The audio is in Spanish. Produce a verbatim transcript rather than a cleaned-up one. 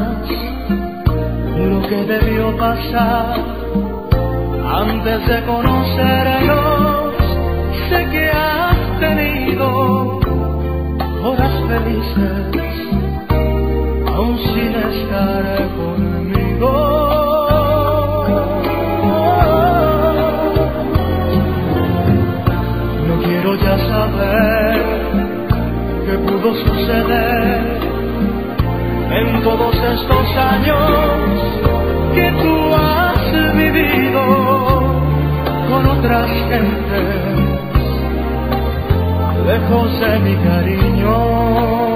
más lo que debió pasar antes de conocernos. Sé que has tenido horas felices aún sin estar conmigo. No quiero ya saber qué pudo suceder en todos estos años que tú has vivido con otras gentes lejos de mi cariño.